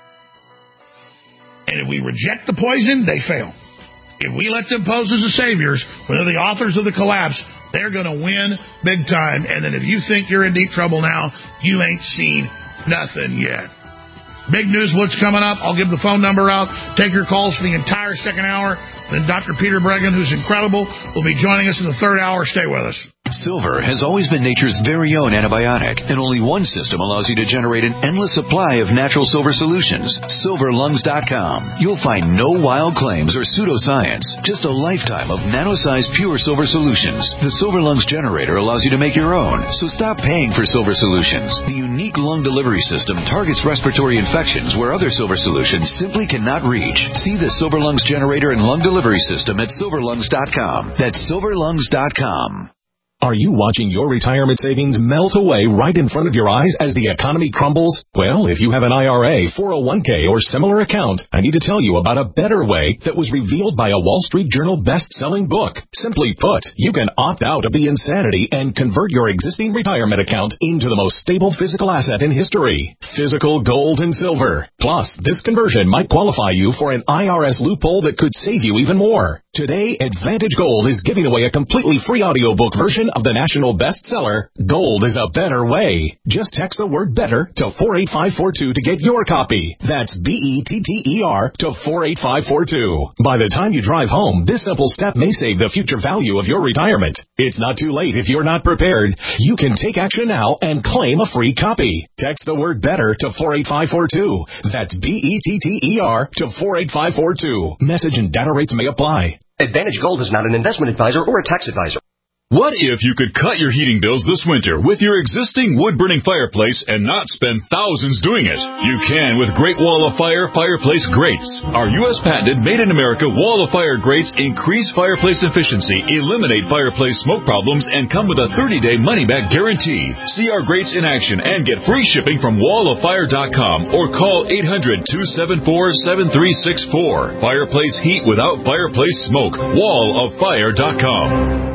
L: And if we reject the poison, they fail. If we let them pose as the saviors, when they're the authors of the collapse, they're going to win big time. And then if you think you're in deep trouble now, you ain't seen nothing yet. Big news blitz coming up. I'll give the phone number out. Take your calls for the entire second hour. Then Doctor Peter Breggin, who's incredible, will be joining us in the third hour. Stay with us.
T: Silver has always been nature's very own antibiotic, and only one system allows you to generate an endless supply of natural silver solutions. silver lungs dot com. You'll find no wild claims or pseudoscience, just a lifetime of nano-sized pure silver solutions. The Silver Lungs generator allows you to make your own, so stop paying for silver solutions. The unique lung delivery system targets respiratory infections where other silver solutions simply cannot reach. See the Silver Lungs generator and lung delivery system at silver lungs dot com. That's silver lungs dot com.
P: Are you watching your retirement savings melt away right in front of your eyes as the economy crumbles? Well, if you have an I R A, four oh one k, or similar account, I need to tell you about a better way that was revealed by a Wall Street Journal best-selling book. Simply put, you can opt out of the insanity and convert your existing retirement account into the most stable physical asset in history, physical gold and silver.
A: Plus, this conversion might qualify you for an I R S loophole that could save you even more. Today, Advantage Gold is giving away a completely free audiobook version of the national bestseller, Gold is a Better Way. Just text the word BETTER to four eight five four two to get your copy. That's B E T T E R to four eight five four two. By the time you drive home, this simple step may save the future value of your retirement. It's not too late if you're not prepared. You can take action now and claim a free copy. Text the word BETTER to four eight five four two. That's B E T T E R to four eight five four two. Message and data rates may apply.
B: Advantage Gold is not an investment advisor or a tax advisor.
W: What if you could cut your heating bills this winter with your existing wood-burning fireplace and not spend thousands doing it? You can with Great Wall of Fire Fireplace Grates. Our U S patented made-in-America Wall of Fire grates increase fireplace efficiency, eliminate fireplace smoke problems, and come with a thirty-day money-back guarantee. See our grates in action and get free shipping from wall of fire dot com or call eight hundred, two seven four, seven three six four. Fireplace heat without fireplace smoke. wall of fire dot com.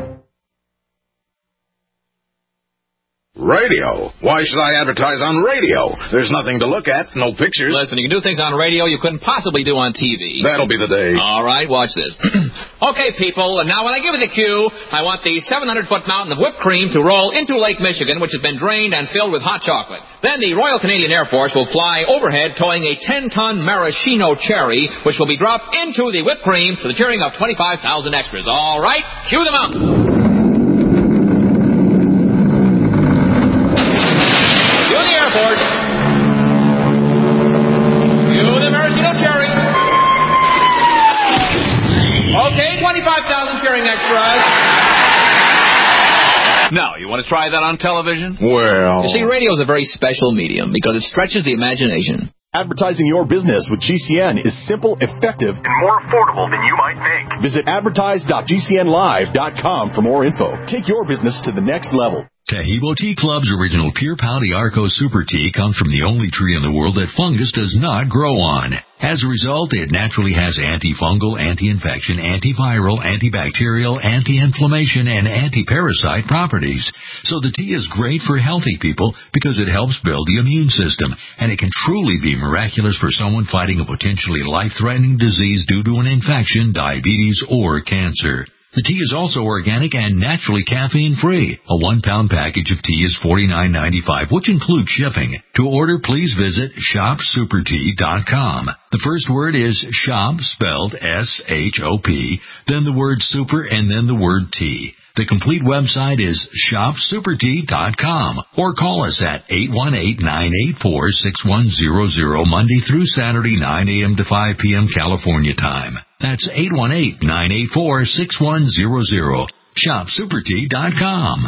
X: Radio? Why should I advertise on radio? There's nothing to look at, no pictures.
Y: Listen, you can do things on radio you couldn't possibly do on T V.
X: That'll be the day.
Y: All right, watch this. Okay, people, now when I give you the cue, I want the seven hundred foot mountain of whipped cream to roll into Lake Michigan, which has been drained and filled with hot chocolate. Then the Royal Canadian Air Force will fly overhead towing a ten ton maraschino cherry, which will be dropped into the whipped cream to the cheering of twenty-five thousand extras. All right, cue them out. twenty-five thousand cheering extras. Now, you want to try that on television?
X: Well...
Y: You see, radio is a very special medium because it stretches the imagination.
A: Advertising your business with G C N is simple, effective, and more affordable than you might think. Visit advertise dot G C N live dot com for more info. Take your business to the next level.
Z: Tahibo Tea Club's original Pure Pau d'Arco Super Tea comes from the only tree in the world that fungus does not grow on. As a result, it naturally has antifungal, anti-infection, antiviral, antibacterial, anti-inflammation, and anti-parasite properties. So the tea is great for healthy people because it helps build the immune system, and it can truly be miraculous for someone fighting a potentially life-threatening disease due to an infection, diabetes, or cancer. The tea is also organic and naturally caffeine-free. A one-pound package of tea is forty-nine ninety-five, which includes shipping. To order, please visit shop super tea dot com. The first word is shop, spelled S H O P, then the word super, and then the word tea. The complete website is shop super tea dot com or call us at eight one eight, nine eight four, six one zero zero Monday through Saturday, nine a.m. to five p.m. California time. That's eight one eight, nine eight four, six one zero zero. shop super tea dot com.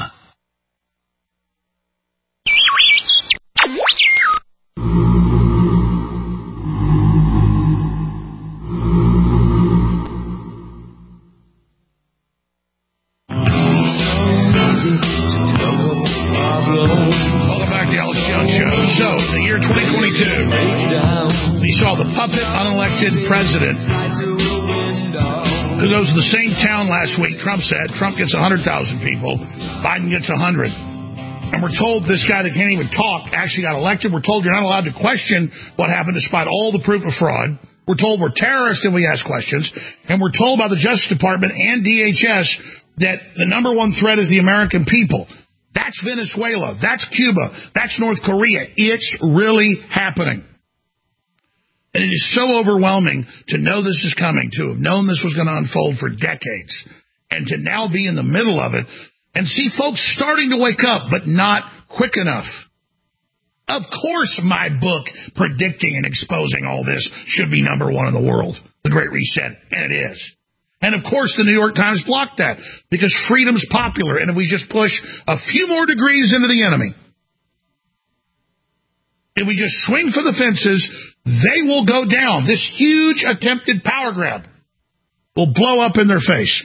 L: Welcome back to the Alex Jones Show. So, the year twenty twenty-two, we saw the puppet unelected president who goes to the same town last week. Trump said Trump gets one hundred thousand people, Biden gets one hundred. And we're told this guy that can't even talk actually got elected. We're told you're not allowed to question what happened despite all the proof of fraud. We're told we're terrorists and we ask questions. And we're told by the Justice Department and D H S that the number one threat is the American people. That's Venezuela. That's Cuba. That's North Korea. It's really happening. And it is so overwhelming to know this is coming, to have known this was going to unfold for decades, and to now be in the middle of it and see folks starting to wake up, but not quick enough. Of course my book predicting and exposing all this should be number one in the world, The Great Reset, and it is. And, of course, the New York Times blocked that because freedom's popular, and if we just push a few more degrees into the enemy, if we just swing for the fences, they will go down. This huge attempted power grab will blow up in their face.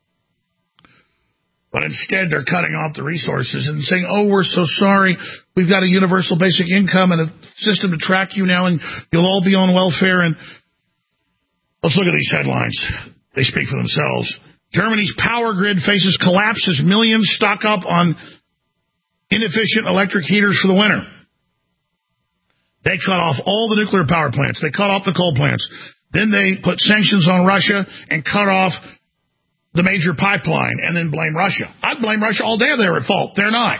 L: But instead, they're cutting off the resources and saying, oh, we're so sorry. We've got a universal basic income and a system to track you now, and you'll all be on welfare. And let's look at these headlines. They speak for themselves. Germany's power grid faces collapse as millions stock up on inefficient electric heaters for the winter. They cut off all the nuclear power plants. They cut off the coal plants. Then they put sanctions on Russia and cut off the major pipeline and then blame Russia. I'd blame Russia all day if they were at fault. They're not.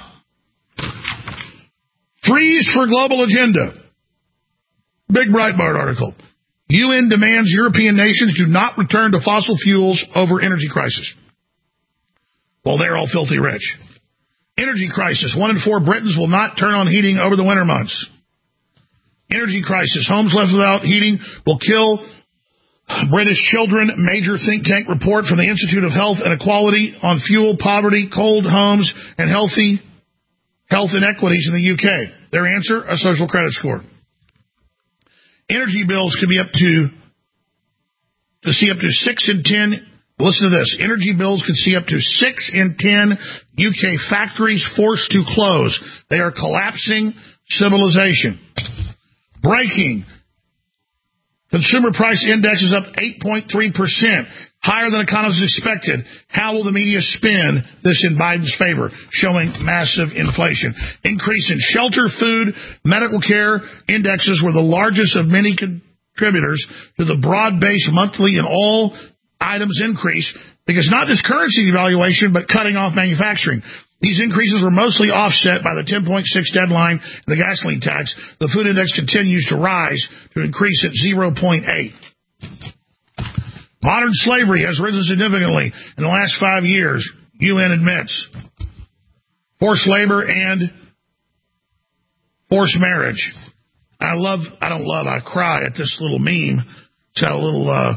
L: Freeze for global agenda. Big Breitbart article. U N demands European nations do not return to fossil fuels over energy crisis. Well, they're all filthy rich. Energy crisis. One in four Britons will not turn on heating over the winter months. Energy crisis. Homes left without heating will kill British children. Major think tank report from the Institute of Health and Equality on fuel, poverty, cold homes, and healthy health inequities in the U K. Their answer, a social credit score. Energy bills could be up to, to see up to six in ten. Listen to this. Energy bills could see up to six in ten U K factories forced to close. They are collapsing civilization. Breaking. Consumer price index is up eight point three percent, higher than economists expected. How will the media spin this in Biden's favor, showing massive inflation? Increase in shelter, food, medical care indexes were the largest of many contributors to the broad-based monthly and all items increase, because not just currency devaluation, but cutting off manufacturing. These increases were mostly offset by the ten point six deadline and the gasoline tax. The food index continues to rise to increase at zero point eight. Modern slavery has risen significantly in the last five years, U N admits. Forced labor and forced marriage. I love, I don't love, I cry at this little meme. It's got a little, uh,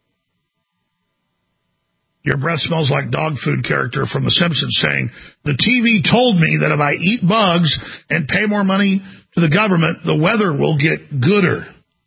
L: your breath smells like dog food character from The Simpsons saying, the T V told me that if I eat bugs and pay more money to the government, the weather will get gooder.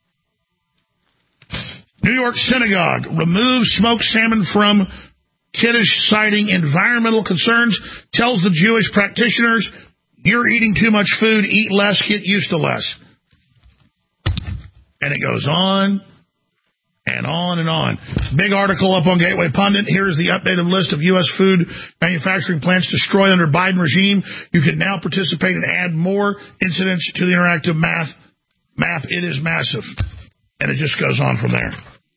L: New York synagogue removes smoked salmon from Kiddush, citing environmental concerns, tells the Jewish practitioners, you're eating too much food, eat less, get used to less. And it goes on and on and on. Big article up on Gateway Pundit. Here's the updated list of U S food manufacturing plants destroyed under Biden regime. You can now participate and add more incidents to the interactive math map. It is massive. And it just goes on from there.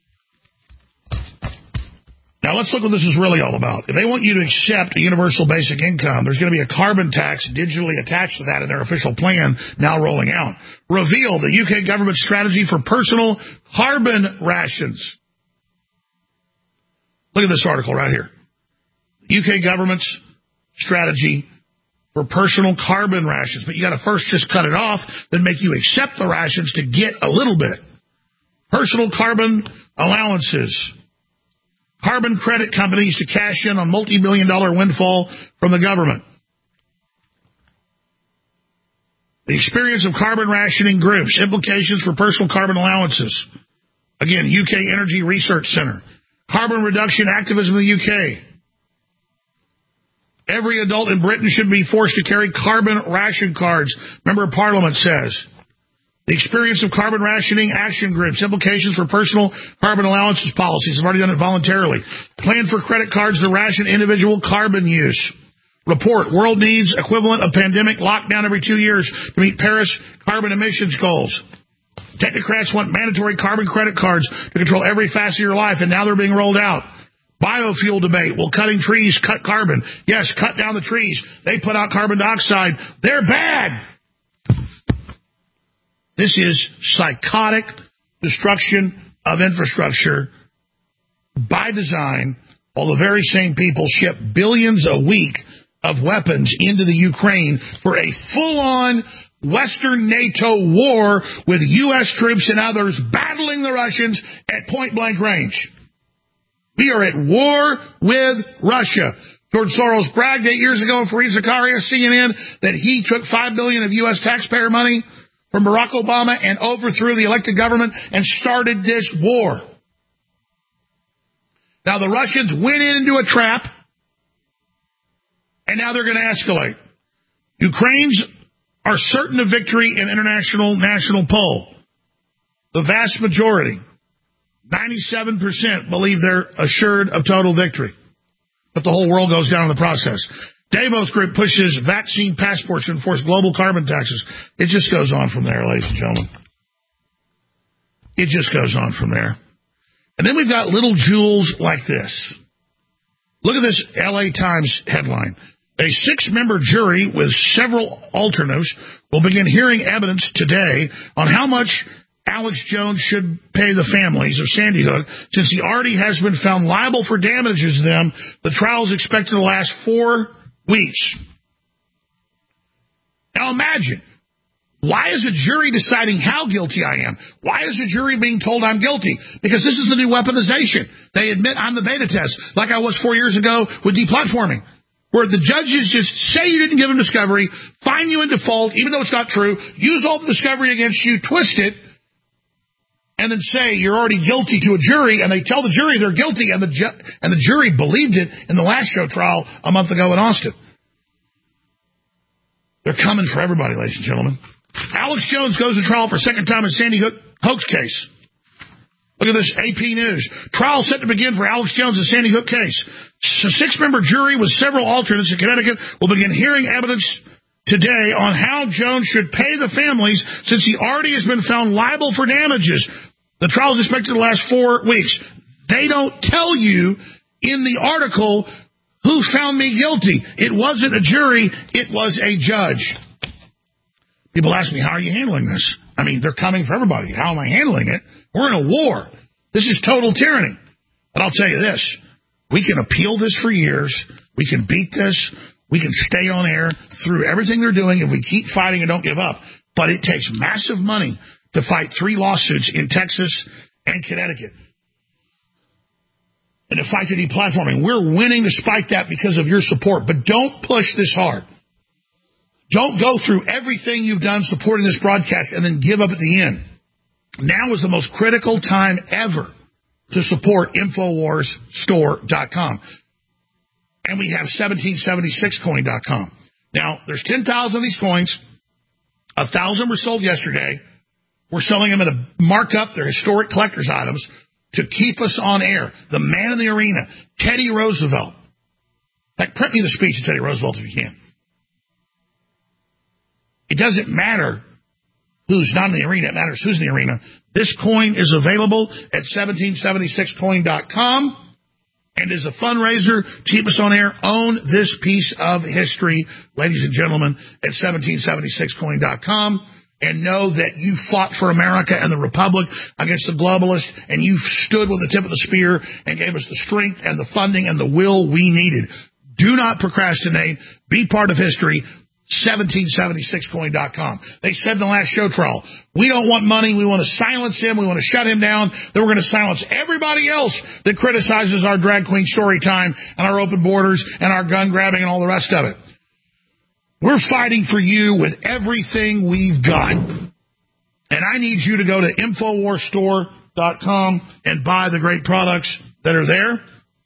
L: Now, let's look what this is really all about. If they want you to accept a universal basic income, there's going to be a carbon tax digitally attached to that in their official plan now rolling out. Reveal the U K government strategy for personal carbon rations. Look at this article right here. U K government's strategy for personal carbon rations. But you got to first just cut it off, then make you accept the rations to get a little bit. Personal carbon allowances. Carbon credit companies to cash in on multi-billion dollar windfall from the government. The experience of carbon rationing groups. Implications for personal carbon allowances. Again, U K Energy Research Center. Carbon reduction activism in the U K. Every adult in Britain should be forced to carry carbon ration cards. Member of Parliament says. The experience of carbon rationing action groups. Implications for personal carbon allowances policies. I've already done it voluntarily. Plan for credit cards to ration individual carbon use. Report. World needs equivalent of pandemic lockdown every two years to meet Paris carbon emissions goals. Technocrats want mandatory carbon credit cards to control every facet of your life, and now they're being rolled out. Biofuel debate. Will cutting trees cut carbon? Yes, cut down the trees. They put out carbon dioxide. They're bad. This is psychotic destruction of infrastructure by design, while the very same people ship billions a week of weapons into the Ukraine for a full-on Western NATO war with U S troops and others battling the Russians at point-blank range. We are at war with Russia. George Soros bragged eight years ago in Fareed Zakaria, C N N, that he took five billion dollars of U S taxpayer money from Barack Obama and overthrew the elected government and started this war. Now, the Russians went into a trap, and now they're going to escalate. Ukrainians are certain of victory in international national poll. The vast majority, ninety-seven percent, believe they're assured of total victory. But the whole world goes down in the process. Davos Group pushes vaccine passports to enforce global carbon taxes. It just goes on from there, ladies and gentlemen. It just goes on from there. And then we've got little jewels like this. Look at this L A Times headline. A six-member jury with several alternates will begin hearing evidence today on how much Alex Jones should pay the families of Sandy Hook, since he already has been found liable for damages to them. The trial is expected to last four weeks. Now imagine, why is a jury deciding how guilty I am? Why is a jury being told I'm guilty? Because this is the new weaponization. They admit I'm the beta test, like I was four years ago with deplatforming, where the judges just say you didn't give them discovery, find you in default, even though it's not true, use all the discovery against you, twist it, and then say you're already guilty to a jury, and they tell the jury they're guilty, and the ju- and the jury believed it in the last show trial a month ago in Austin. They're coming for everybody, ladies and gentlemen. Alex Jones goes to trial for a second time in Sandy Hook hoax case. Look at this, A P News. Trial set to begin for Alex Jones' Sandy Hook case. A six-member jury with several alternates in Connecticut will begin hearing evidence today on how Jones should pay the families, since he already has been found liable for damages. The trial is expected to last four weeks. They don't tell you in the article who found me guilty. It wasn't a jury, it was a judge. People ask me, how are you handling this? I mean, they're coming for everybody. How am I handling it? We're in a war. This is total tyranny. But I'll tell you this, we can appeal this for years. We can beat this. We can stay on air through everything they're doing if we keep fighting and don't give up. But it takes massive money to fight three lawsuits in Texas and Connecticut. And to fight the deplatforming. We're winning despite that because of your support. But don't push this hard. Don't go through everything you've done supporting this broadcast and then give up at the end. Now is the most critical time ever to support Infowars Store dot com. And we have seventeen seventy-six coin dot com. Now, there's ten thousand of these coins. one thousand were sold yesterday. We're selling them at a markup. They're historic collector's items to keep us on air. The man in the arena, Teddy Roosevelt. In fact, print me the speech of Teddy Roosevelt if you can. It doesn't matter who's not in the arena. It matters who's in the arena. This coin is available at seventeen seventy-six coin dot com. And as a fundraiser to keep us on air, own this piece of history, ladies and gentlemen, at seventeen seventy-six coin dot com. And know that you fought for America and the Republic against the globalists, and you stood with the tip of the spear and gave us the strength and the funding and the will we needed. Do not procrastinate. Be part of history. seventeen seventy-six coin dot com. They said in the last show trial, we don't want money, we want to silence him, we want to shut him down, then we're going to silence everybody else that criticizes our drag queen story time and our open borders and our gun grabbing and all the rest of it. We're fighting for you with everything we've got. And I need you to go to Infowars Store dot com and buy the great products that are there.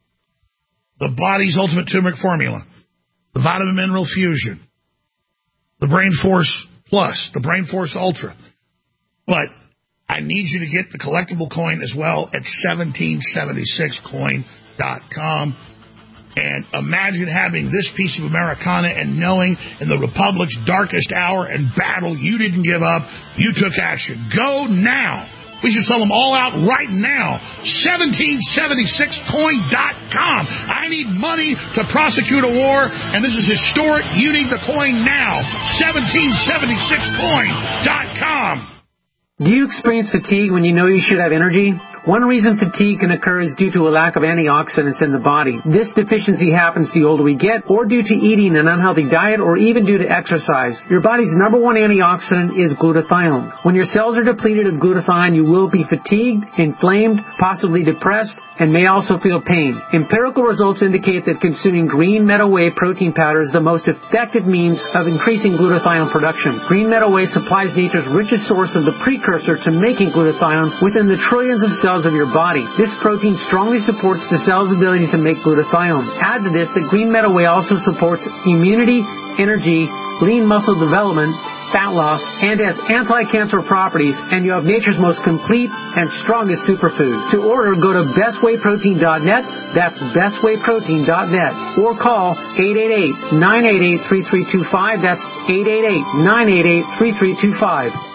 L: The Body's Ultimate Turmeric Formula, the Vitamin Mineral Fusion, the Brain Force Plus, the Brain Force Ultra. But I need you to get the collectible coin as well at seventeen seventy-six coin dot com. And imagine having this piece of Americana and knowing in the Republic's darkest hour and battle, you didn't give up, you took action. Go now. We should sell them all out right now. seventeen seventy-six coin dot com. I need money to prosecute a war, and this is historic. You need the coin now. seventeen seventy-six coin dot com.
E: Do you experience fatigue when you know you should have energy? One reason fatigue can occur is due to a lack of antioxidants in the body. This deficiency happens the older we get, or due to eating an unhealthy diet, or even due to exercise. Your body's number one antioxidant is glutathione. When your cells are depleted of glutathione, you will be fatigued, inflamed, possibly depressed, and may also feel pain. Empirical results indicate that consuming green meadow whey protein powder is the most effective means of increasing glutathione production. Green meadow whey supplies nature's richest source of the precursor to making glutathione within the trillions of cells of your body. This protein strongly supports the cell's ability to make glutathione. Add to this that green meadow whey also supports immunity, energy, lean muscle development, fat loss, and has anti-cancer properties, and you have nature's most complete and strongest superfood. To order, go to best way protein dot net. That's best way protein dot net. Or call eight eight eight, nine eight eight, three three two five. That's eight eight eight, nine eight eight, three three two five.